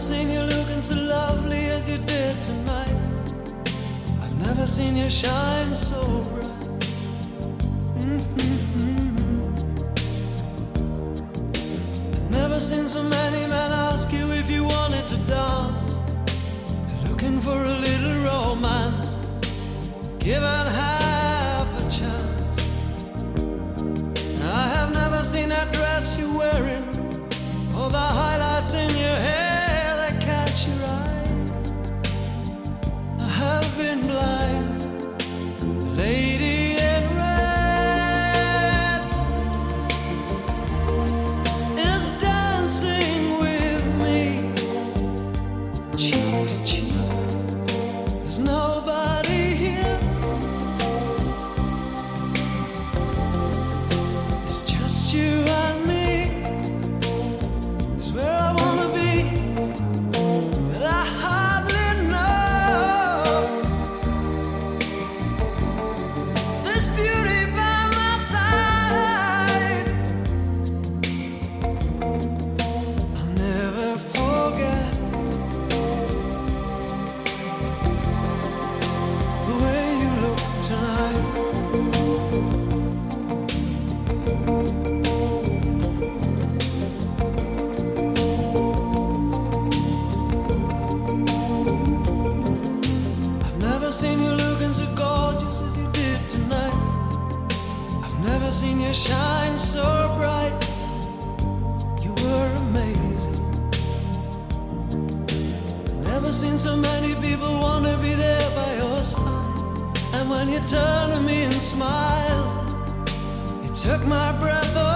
seen you looking so lovely as you did tonight. I've never seen you shine so bright. I've never seen so many men ask you if you wanted to dance. They're looking for a little romance, given half a chance. I have never seen that dress you're wearing, or the highlights in your hair that catch your eye. I have been blind. The lady in red is dancing with me, cheek to cheek. There's nobody here. It's just you and me. It's where I wanna be, but I hardly know. This beauty by my side, I'll never forget the way you look tonight. I've never seen you looking so gorgeous as you did tonight. I've never seen you shine so bright. You were amazing. Never seen so many people want to be there by your side. And when you turn to me and smile, it took my breath away.